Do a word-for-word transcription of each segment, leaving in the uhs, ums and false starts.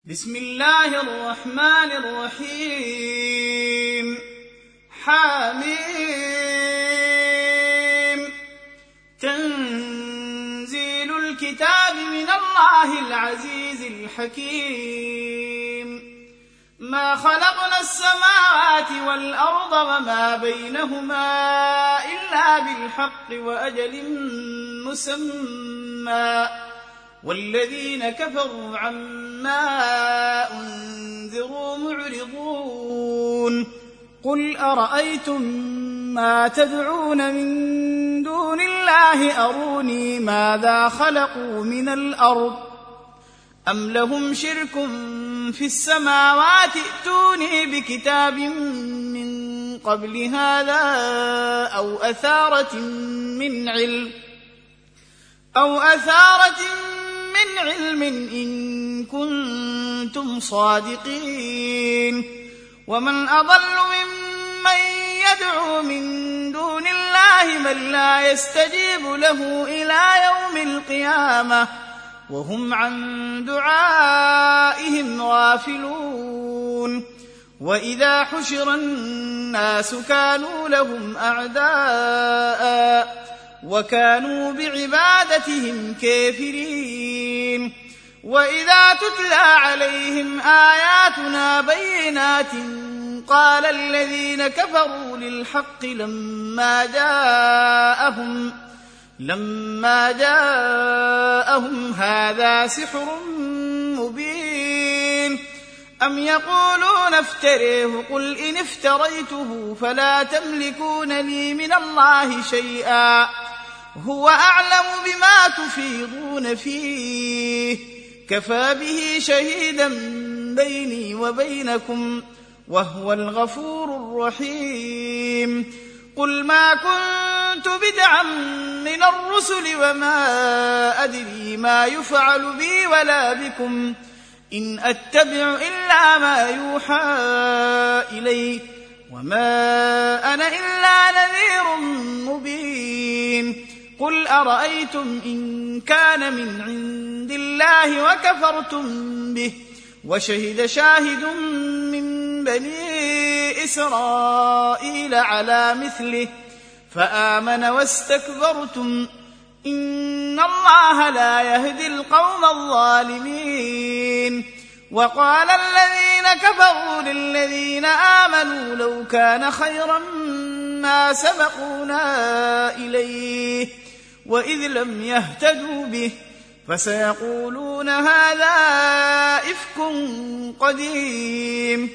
بسم الله الرحمن الرحيم. حاميم. تنزيل الكتاب من الله العزيز الحكيم. ما خلقنا السماوات والأرض وما بينهما إلا بالحق وأجل مسمى، والذين كفروا عما أنذروا معرضون. قل أرأيتم ما تدعون من دون الله أروني ماذا خلقوا من الأرض أم لهم شرك في السماوات ائتوني بكتاب من قبل هذا أو أثارة من علم أو أثارة من علم إن كنتم صادقين. ومن أضل ممن يدعو من دون الله من لا يستجيب له إلى يوم القيامة وهم عن دعائهم غافلون. وإذا حشر الناس كانوا لهم أعداء وكانوا بعبادتهم كافرين. وإذا تتلى عليهم آياتنا بينات قال الذين كفروا للحق لما جاءهم لما جاءهم هذا سحر مبين. أم يقولون افتريه قل إن افتريته فلا تملكون لي من الله شيئا هو أعلم بما تفيضون فيه كفى به شهيدا بيني وبينكم وهو الغفور الرحيم. قل ما كنت بدعا من الرسل وما أدري ما يفعل بي ولا بكم إن أتبع إلا ما يوحى إلي وما أنا إلا نذير مبين. قل أرأيتم إن كان من عند الله وكفرتم به وشهد شاهد من بني إسرائيل على مثله فآمن واستكبرتم إن الله لا يهدي القوم الظالمين. وقال الذين كفروا للذين آمنوا لو كان خيرا ما سبقونا إليه وإذ لم يهتدوا به فسيقولون هذا إفك قديم.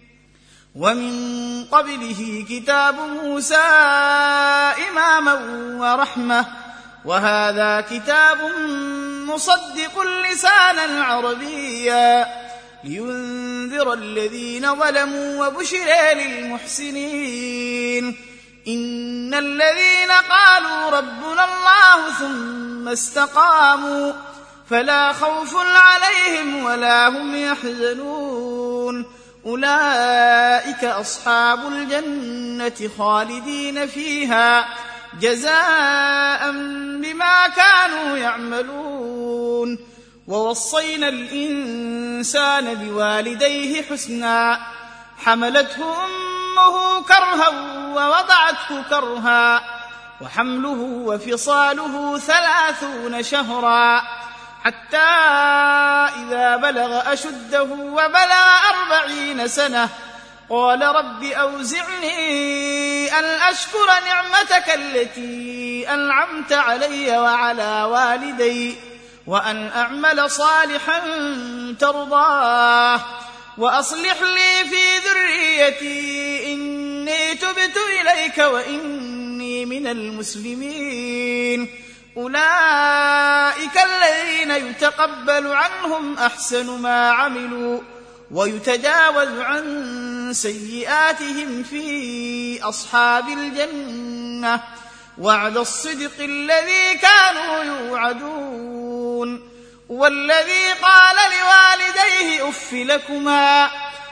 ومن قبله كتاب موسى إماما ورحمة وهذا كتاب مصدق لسانا عربيا لينذر الذين ظلموا وبشرى للمحسنين. إن الذين قالوا ربنا الله ثم استقاموا فلا خوف عليهم ولا هم يحزنون أولئك أصحاب الجنة خالدين فيها جزاء بما كانوا يعملون. ووصينا الإنسان بوالديه حسنا حملته أمه كرها ووضعته كرها وحمله وفصاله ثلاثون شهرا حتى إذا بلغ أشده وبلغ أربعين سنة قال رب أوزعني أن أشكر نعمتك التي أنعمت علي وعلى والدي وأن أعمل صالحا ترضاه وأصلح لي في ذريتي إني تبت إليك وإني من المسلمين. أولئك الذين يتقبل عنهم أحسن ما عملوا ويتجاوز عن سيئاتهم في أصحاب الجنة وعد الصدق الذي كانوا يوعدون. والذي قال لوالديه أف لكما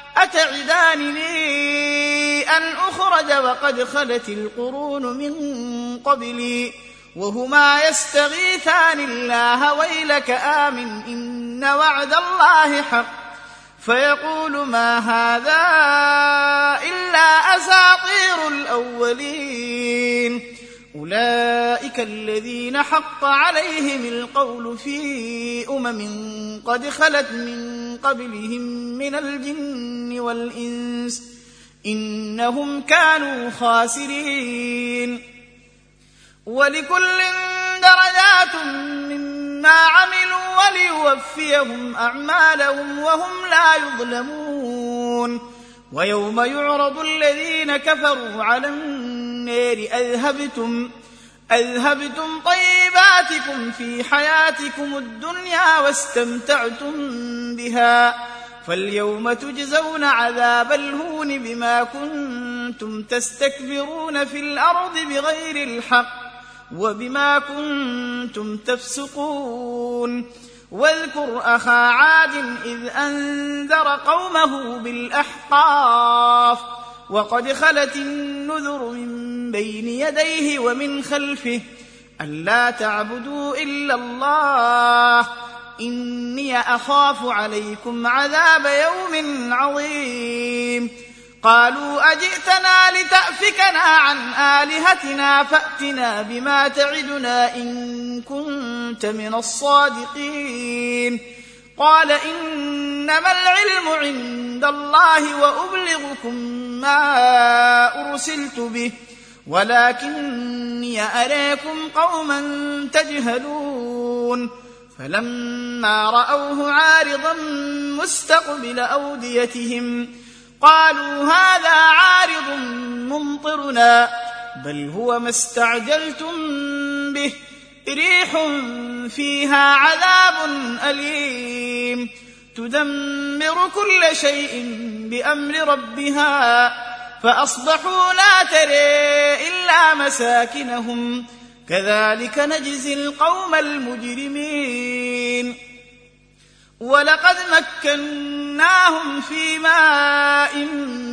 أتعدانني أن أخرج وقد خلت القرون من قبلي وهما يستغيثان الله ويلك آمن إن وعد الله حق فيقول ما هذا إلا أساطير الأولين. أولئك الذين حق عليهم القول في أمم قد خلت من قبلهم من الجن والإنس إنهم كانوا خاسرين. ولكل درجات مما عملوا وليوفيهم أعمالهم وهم لا يظلمون. ويوم يعرض الذين كفروا على النار أذهبتم, أذهبتم طيباتكم في حياتكم الدنيا واستمتعتم بها فاليوم تجزون عذاب الهون بما كنتم تستكبرون في الأرض بغير الحق وبما كنتم تفسقون. واذكر أخا عاد إذ أنذر قومه بالأحقاف وقد خلت النذر من بين يديه ومن خلفه ألا تعبدوا إلا الله إني أخاف عليكم عذاب يوم عظيم. قالوا أجئتنا لتأفكنا عن آلهتنا فأتنا بما تعدنا إن كنت من الصادقين. قال إنما العلم عند الله وأبلغكم ما أرسلت به ولكني أراكم قوما تجهلون. فلما رأوه عارضا مستقبل أوديتهم قالوا هذا عارض ممطرنا بل هو ما استعجلتم به ريح فيها عذاب أليم تدمر كل شيء بأمر ربها فأصبحوا لا ترى إلا مساكنهم كذلك نجزي القوم المجرمين. ولقد مكناهم في ماء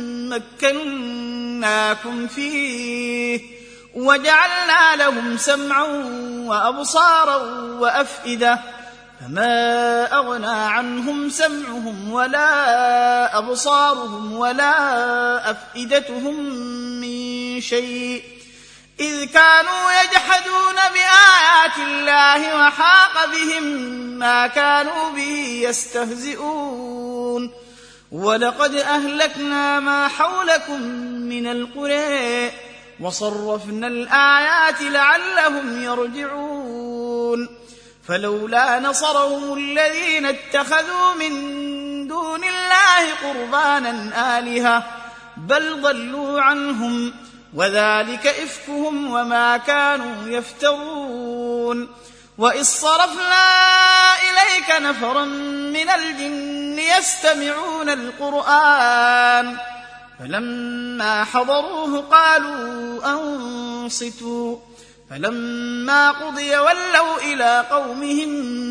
مكناكم فيه وجعلنا لهم سمعا وأبصارا وأفئدة فما أغنى عنهم سمعهم ولا أبصارهم ولا أفئدتهم من شيء إذ كانوا يجحدون بآيات الله وحاق بهم ما كانوا به يستهزئون. ولقد أهلكنا ما حولكم من القرى وصرفنا الآيات لعلهم يرجعون. فلولا نصرهم الذين اتخذوا من دون الله قربانا آلهة بل ضلوا عنهم وذلك إفكهم وما كانوا يفترون. وإذ صرفنا إليك نفرا من الجن يستمعون القرآن فلما حضروه قالوا أنصتوا فلما قضي ولوا إلى قومهم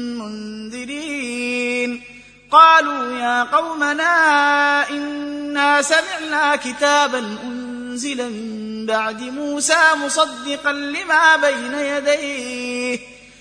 منذرين. قالوا يا قومنا إنا سمعنا كتابا أنزل من بعد موسى مصدقا لما بين يديه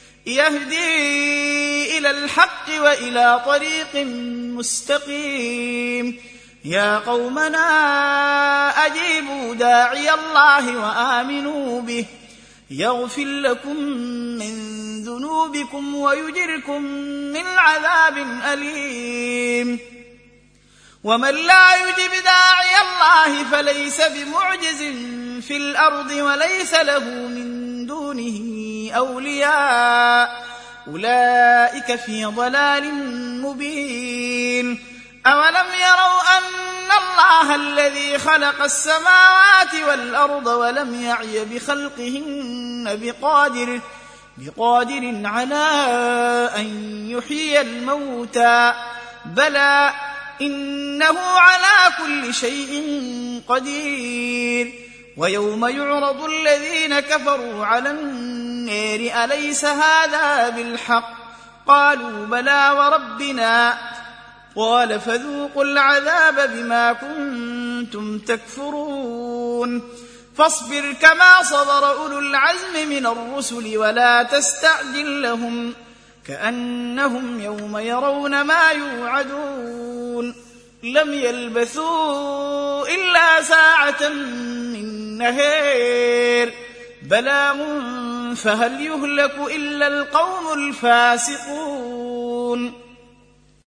يهدي إلى الحق وإلى طريق مستقيم. يا قومنا أجيبوا داعي الله وآمنوا به يغفر لكم من ذنوبكم ويجركم من عذاب أليم. ومن لا يجب داعي الله فليس بمعجز في الأرض وليس له من دونه أولياء أولئك في ضلال مبين. أولم يروا أن الله الذي خلق السماوات والأرض ولم يعي بخلقهن بقادر, بقادر على أن يحيي الموتى بلى إنه على كل شيء قدير. ويوم يعرض الذين كفروا على النار أليس هذا بالحق قالوا بلى وربنا قال فذوقوا العذاب بما كنتم تكفرون. فاصبر كما صبر أولو العزم من الرسل ولا تستعجل لهم كأنهم يوم يرون ما يوعدون لم يلبثوا إلا ساعة من نهار بلاغ فهل يهلك إلا القوم الفاسقون